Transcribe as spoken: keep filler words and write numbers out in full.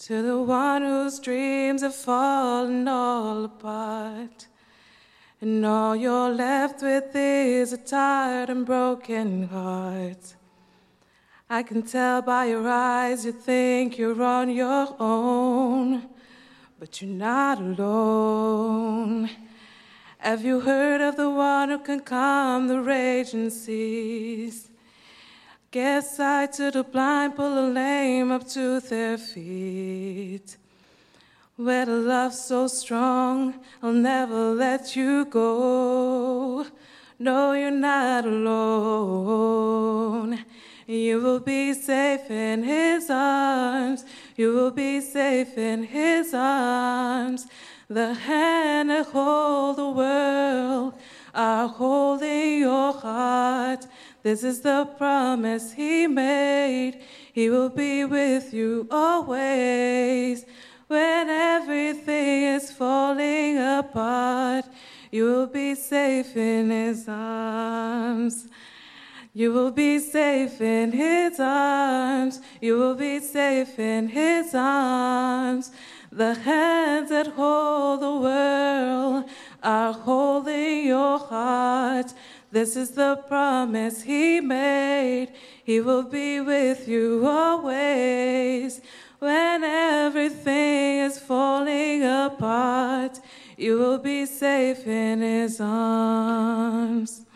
To the one whose dreams have fallen all apart, and all you're left with is a tired and broken heart. I can tell by your eyes you think you're on your own, but you're not alone. Have you heard of the one who can calm the raging seas? Give sight to the blind, pull the lame up to their feet. With a love so strong, I'll never let you go. No, you're not alone. You will be safe in his arms. You will be safe in his arms. The hand that holds the world are holding your heart. This is the promise he made. He will be with you always. When everything is falling apart, you will be safe in his arms. You will be safe in his arms. You will be safe in his arms. The hands that hold the world are holding your heart. This is the promise he made. He will be with you always. When everything is falling apart, you will be safe in his arms.